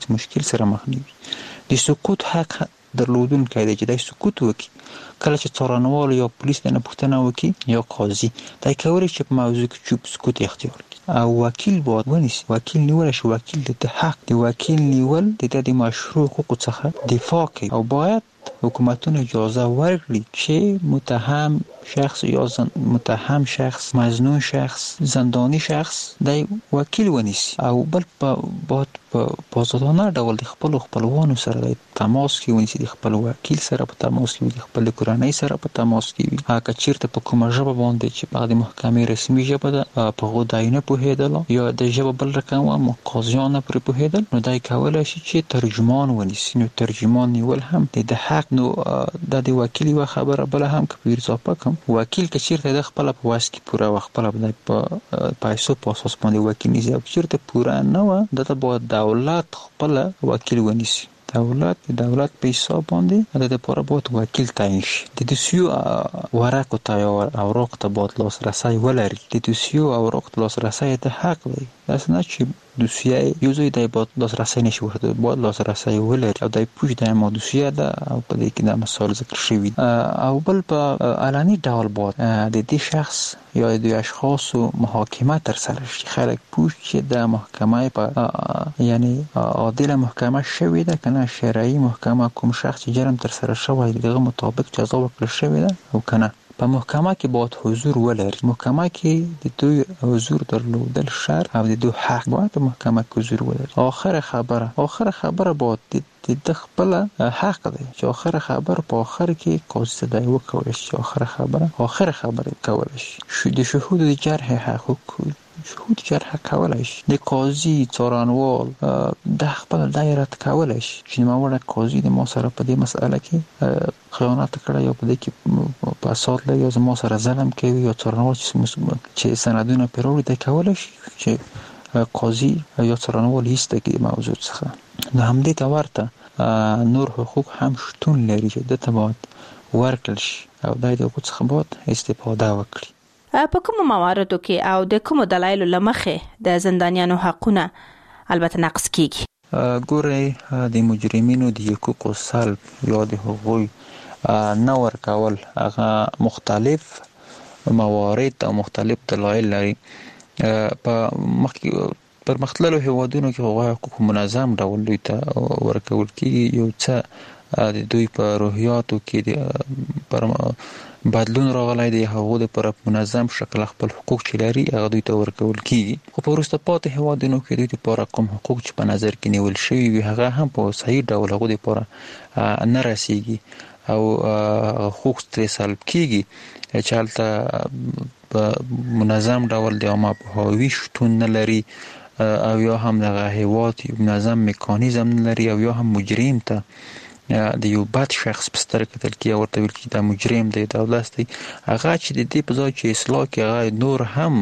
داسې مشکل سره مخ نه وي. د سکوت حق درلودونکی دی چې دی سکوت وکړي. کله چې څارنوال یا پولیس نه پوښتنه وکړي یا قاضي دی کولی چې په موضوع کې چوپ سکوت اختیار کړي او وکیل باید ونیسي. وکیل نیول شي، وکیل د حق د وکیل نیول د مشروع حقوقو څخه دفاع کوي او باید حکومتونه اجازه ورکړي چې متهم شخص، مظنون شخص، زندانی شخص دی وکیل ونیسي او بل باید په آزادانه ډول د خپلوانو سره د تماس کې ونیسي، د خپل وکیل سره په تماس کې وي، د خپل کورنۍ سره په تماس کې وي. هغه چیرته په کومه ژبه باندې چې هغه د محکمې رسمي ژبه ده په هغو دی نه پوهېدل یا د ژبه بل رقم و قاضیان نه پرې پوهېدل، نو دی کولی شي چې ترجمان ونیسي. نو ترجمان نیول هم د حق. نو د وکیل یوه خبره بله هم که په اضافه کوم، وکیل که چیرته د خپله په وس کې پوره و، خپله په پیسو په اساس باندې وکیل نیسي او چیرته پوره نه وه، دته باید دولت خپله وکیل ونیسي. دولت په حساب باندې د لپاره باید وکیل تعیین شي. د دوسیو ورقو ته یا اوراقو ته باید لاسرسی ولري. د دوسیو اوراقو ته لاسرسی د حق دی. داسې نه چې دوسیه یو ځای دی باید لاسرسی نشي ورته، باید لاسرسی ولري او دی پوه دی ما دوسیه ده او په دې کې دا مسائل ذکر شوي او بل په علني ډول باید د دې شخص یا د اشخاصو محاکمه تر سره شي. خلک پوه چې د محکمه په یعنی عادله محکمه شوې ده که نه، شرعي محکمه کوم شخص چې جرم تر سره شوی دغه مطابق جزا ورکړل شوې ده او که نه. په محکمه کې باید حضور ولري. محکمه کې د دوی حضور درلودل شرط او د دوی حق باید په محکمه کې حضور ولري. آخر خبره باید د خپل حق دی چې آخر خبره په آخر کې قاضي ته دی وکولی شي چې آخر خبره کولی شي. د شهود د جرح حقوق شهود جرح کولی شي. د قاضي څارنوال د خپل دایره کولی شي چې نوموړی قاضي د ما سره په دې مسئله کې خیانت کړی یا په دې کې فساد لري یا زما سره ظلم کوي یا څارنوال چې سندونه پرې راوړي دی کولی شي چې قاضي یا څارنوال ایسته کړي موضوع څخه. نو همدې ته ورته نور حقوق هم شتون لري چې دته باید ورکړل شي او د حقوق څخه باید استفاده وکړي. په کومو مواردو کې او د کومو دلایلو له مخې د زندانیانو حقونه البته نقض کیږي؟ ګورئ د مجرمینو د حقوقو سلب یا د هغوی نه ورکول هغه مختلف موارد او مختلف دلایل لري. پر مختلفو هیوادونو کې هغوی حقوق منظم ډول دوی ته ورکول کیږي. یو څه د دوی په روحیاتو کې پر بدلون راغلی دی، هغو د پر منظم شکل خپل حقوق چې لري هغه دوی ته ورکول کیږي. خو په وروسته پاتې هیوادونو کې دوی لپاره کوم حقوق چې په نظر کې نیول شوي وي هغه هم په صحیح ډول هغو لپاره نه رسیږي او حقوق ترې سلب کیږي چې هلته په منظم ډول د عامه پوهاوي شتون نه لري او یا هم دغه هیواد منظم میکانیزم نه لري او یا هم مجرم ته د یو بد شخص په سترګه کتل کیږي او ورته ویل کیږي دا مجرم دی، دا ولس دی. هغه چې د دې په ځای چې اصلاح کوي هغه نور هم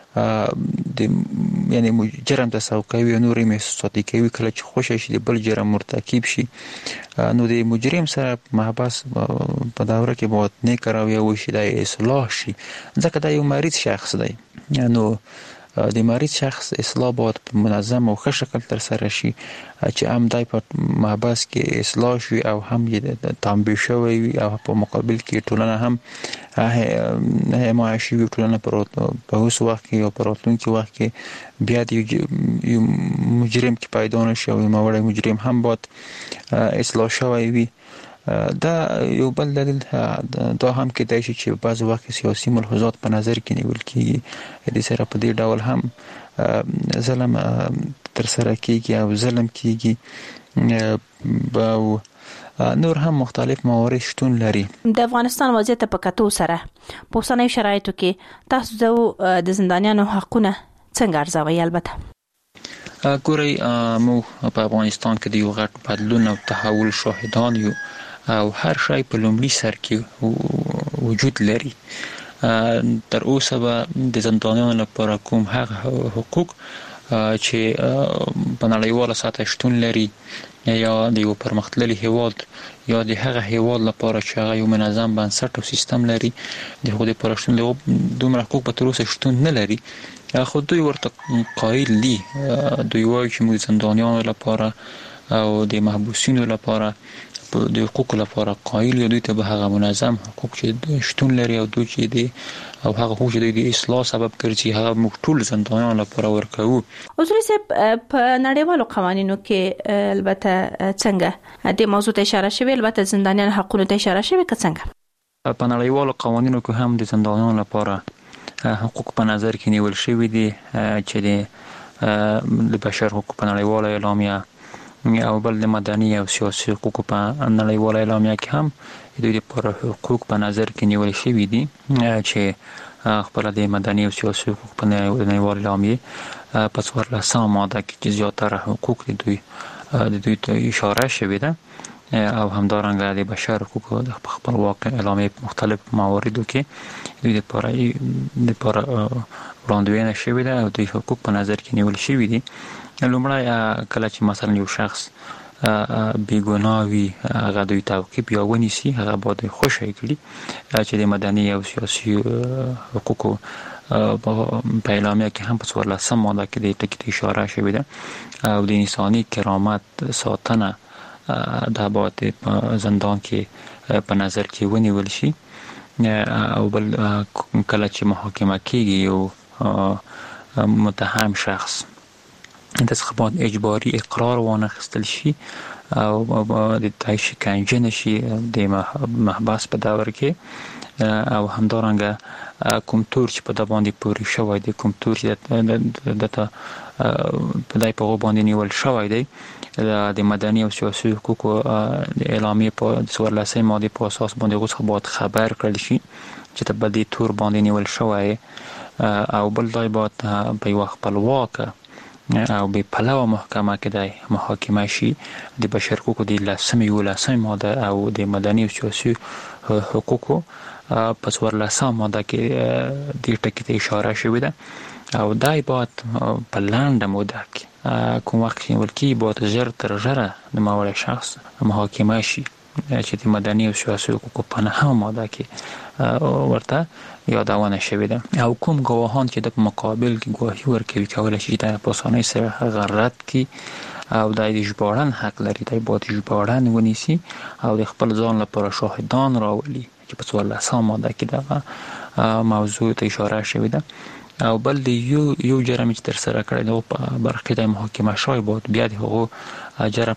د یعنی جرم ته سوق کوي او نور یې محسوساتي کوي. کله چې خوشی شي د بل جرم مرتکب شي نو د مجرم سره محبس په دوره کې باید نیک رویه وشي، دا اصلاح شي ځکه دا یو مریض شخص دی. نو د مریض شخص اصلاح باید په منظم او ښه شکل تر سره شي چې هم دای په محبس کې اصلاح شي او هم یې تنبیه شوی وي او په مقابل کې ټولنه هم حمایه شي. ټولنه په اوس وخت کې او په راتلونکي وخت کې بیا د یو مجرم کې پیدا نه شي او نوموړی مجرم هم باید اصلاح شوی وي. دا یو بل دلیل دا هم کېدای شي چې بعض وخت سیاسي ملحوظات په نظر کې نیول کېږي، د سره په دې ډول هم ظلم تر سره کېږي او ظلم کېږي او نور هم مختلف موارد شتون لري. د افغانستان وضعیت په کتو سره په اوسنیو شرایطو کې تاسو د زندانیانو حقونه څنګه ارزوئ؟ البته ګورئ موږ په افغانستان کې د یو غټ بدلون او تحول شاهدان یو او هر شی په لومړي سر کې وجود لري. تر اوسه به د زندانیانو لپاره کوم هغه حقوق چې په نړیواله سطح شتون لري یا د یو پرمختللي هیواد یا د هغه هیواد لپاره چې هغه یو منظم بنسټ او سیستم لري د هغو لپاره شتون دومره حقوق به تر اوسه شتون نه لري. خو دوی ورته قایل دي. دوی وایي چې موږ زندانیانو لپاره او د محبوسینو لپاره د حقوق لپاره قایل یو، دوی ته به هغه منظم حقوق چې شتون لري او دوی چې دی او هغه حقوق چې د اصلاح سبب ګرځي هغه موږ ټول زندانیانو لپاره ورکوو. اصول صاحب په نړیوالو قوانینو کې البته څنګه د موضوع ته اشاره شوی، البته زندانیان حقوقو ته اشاره شوی که څنګه؟ په نړیوالو قوانینو کې هم د زندانیانو لپاره حقوق په نظر کې نیول شوی دي چې د بشر حقوق په نړیواله اعلامیه او بل د مدني او سیاسي حقوق په نړیواله اعلامیه کې هم دوی لپاره حقوق په نظر کې نیول شوی دي چې خپل د مدني او سیاسي حقوق په نړیواله اعلامیه په 14 ماده کې چې زیاتره حقوق د دوی ته اشاره شوی ده او همدارنګه د بشر حقوق د خپلواک اعلامیه مختلف مواردو کې دوی لپاره وړاندوینه شوی ده او دوی حقوق په نظر کې نیول شوی دي. لومړی کله چې مثلا یو شخص بیګناه وي هغه دوی تعقیب یا ونیسي هغه باید خوشی کړي چې د مدني او سیاسي حقوقو په اعلامیه کې هم په 14 ماده کې د ټکی اشاره شوی ده او د انساني کرامت ساتنه دا باید په زندان کې په نظر کې ونیول شي. او بل کله چې محاکمه کیږي یو متهم شخص د څخه باید اجباري اقرار وانخیستل شي او د تای شکنجه نشي د محبس په دور کې او همدارنګه کوم تور چې په د باندې پوري شوی دی، کوم تور چې دته په دای په باندې نیول شوی دی د مدني او سیاسي حقوقو د اعلامیه په 14 ماده په اساس باندې غوښه باید خبر کړل شي چې ته په دې تور باندې نیول شوی او بل دای باید په یو خپلواک او به پلوه محکمه کې د محاکمه شي د بشر حقوقو د 11 ماده او د مدني او سیاسي حقوقو په 14 ماده کې د ټکی ته اشاره شوی ده او دای باید په لنډه موده کې کوم وخت نیول کی باید زر تر زره د ماوړ شخص محاکمه شي چې د مدني او سیاسي حقوقو په 9 ماده کې ورته یادونه شوی ده او کوم گواهان چې د مقابل کې گواهی ورکوي کولای شي د پاسانه سره غرت کی او د ژباړن حق لري د باید ژباړن ونیسي او د خپل ځان لپاره شاهدان راولي چې په 14 ماده کې دغه موضوع ته اشاره شوی ده او بل د یو جرم چې تر سره کړی دی په برخه د محاکمه شوی باید بیا د هغو جرم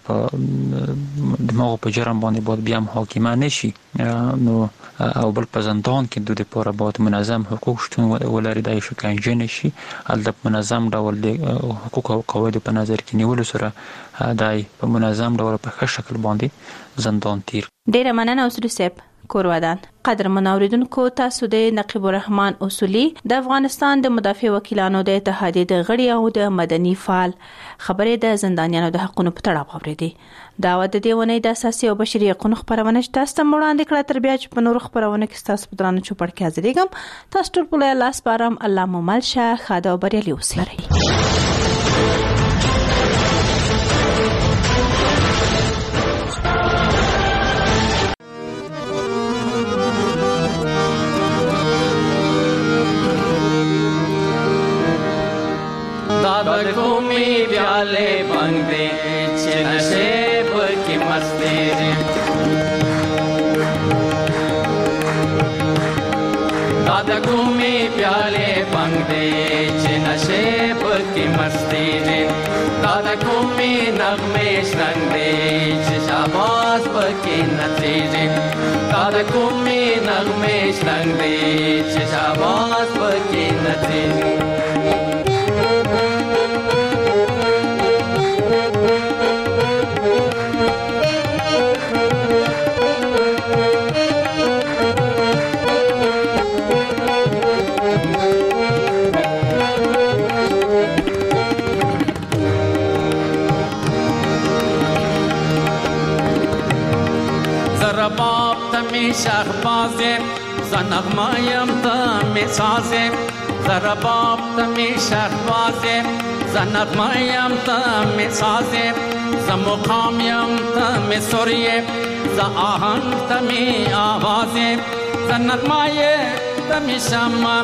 په جرم باندې باید بیا محاکمه نشي نو او بل په زندان کې د لپاره باید منظم حقوق شتون ولري د شکنجه نشي البته منظم ډول د حقوق او قواعد په نظر کې نیول سره دای په منظم ډول په ښه شکل باندې زندان تیر. ډیره مننه اصول صاحب کورودان. قدر منوریدونکو تاسو د نقیب الرحمن اصولي د افغانستان د مدافع وکیلانو د اتحادیې د غړي او د مدني فعال خبرې د زندانیانو د حقوقو په تړاو اوریدي. دا د دیونه د اساسي او بشري حقوقو خبرونه تاسو ته وړاندې کړه تر بیا چې په نور خبرونه کې تاسو په درانه چوپړ کې حاضرېږم. تاسو ټول په لاس بارم الله مو ملشه خاده او بریالي اوسئ. दादा घूमी प्याले बंग दे नशेब की मस्ती रे दादा घूमी प्याले बंग दे नशेब की मस्ती रे दादा घूमी नगमे रंग दे शाबाश की नतीजे दादा घूमी नगमे रंग दे शाबाश की नतीजे شهبازه زنغمایم تمی سازه زرباب تمی شهبازه زنغمایم تمی سازه زمقامیم تمی سوریه زآهنگ تمی آوازه زنغمای تمی شما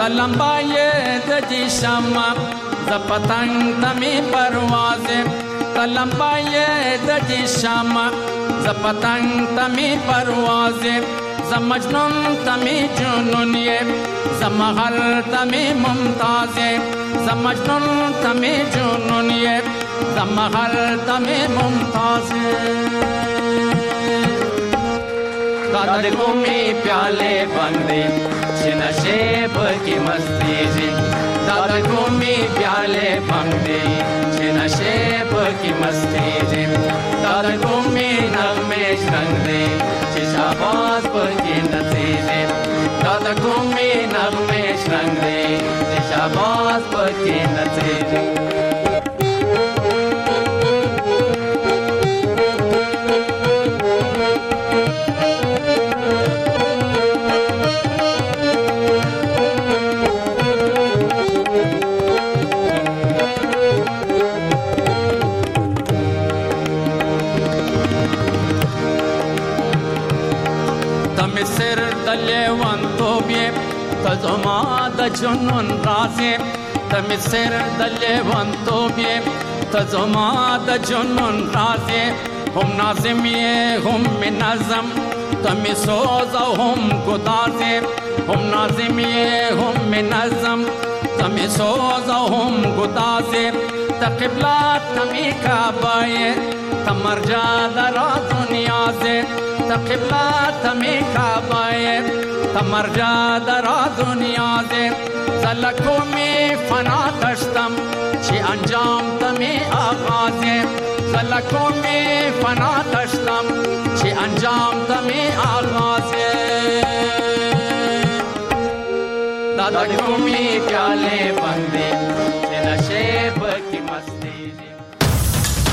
تلمبای دجی شما زپتنگ تمی پروازه تلمبای د دې شام ز پتنګ تمي پرواز ز مجنون تمي جنون ز مغل تمي ممتاز ز مجنون تمي جنون ز مغل تمي ممتاز داد قومی پیالے بندے نشے کی مستی جی داد قومی پیالے بندے نشے کی مستی جی داد قومی نغمے رنگ دے شہباز کی نتی جی داد قومی نغمے رنگ دے شہباز کی نتی جی سر دلیوان توبیه تزما د جنون رازه تم سر دلیوان توبیه تزما د جنون رازه هم نازمیه هم نظم تم سوز هم گدازه هم نازمیه هم نظم تم سوز هم گدازه تقبلات تمی کعبه تمرجا درا دنیا سے تقبلات تمی کعبه تمرجا درا دنیا سے زلکو می فنا دشتم چی انجام تمی آغاز زلکو می فنا دشتم چی انجام تمی آغاز دادا گومی پیالے بندے